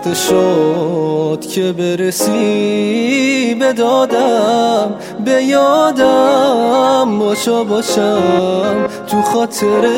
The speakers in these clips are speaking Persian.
وقت شد که برسی به دادم، به یادم باشم تو خاطرت.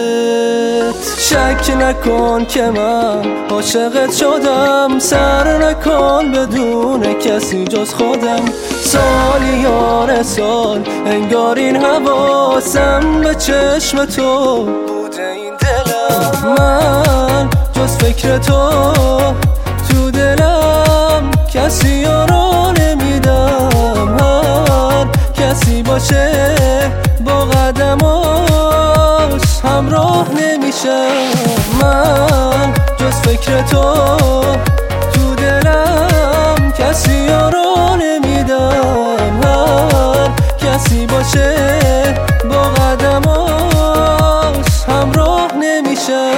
شک نکن که من عاشقت شدم، سر نکن بدون کسی جز خودم. سالیان سال انگار این حواسم به چشم تو بوده، این دلم من جز فکر تو دلم کسی رو نمیدم. هر کسی باشه با قدماش همراه نمیشه. من جز فکر تو دلم کسی رو نمیدم. هر کسی باشه با قدماش همراه نمیشه.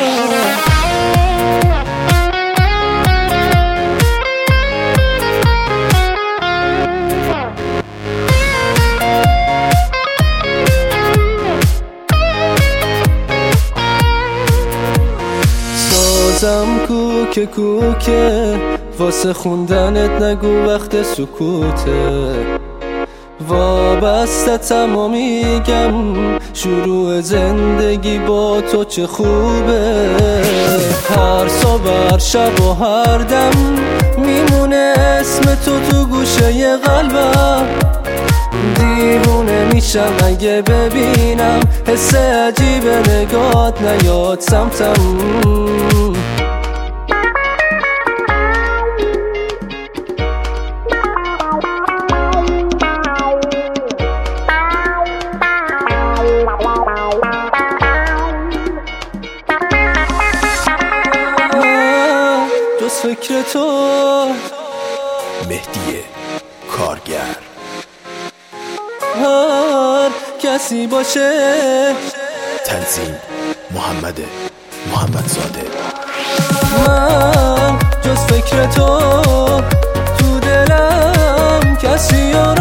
سازم کوکه واسه خوندنت نگو وقت سکوته. وابسته‌تم و میگم شروع زندگی با تو چه خوبه. هر صبح هر شب و هر دم میمونه اسم تو گوشه قلبم. دیوونه میشم اگه ببینم حس عجیب نگات نیاد سمتم. جز فکر تو. مهدی کارگر. هر کسی باشه. تنظیم محمدزاده. من جز فکر تو دلم کسی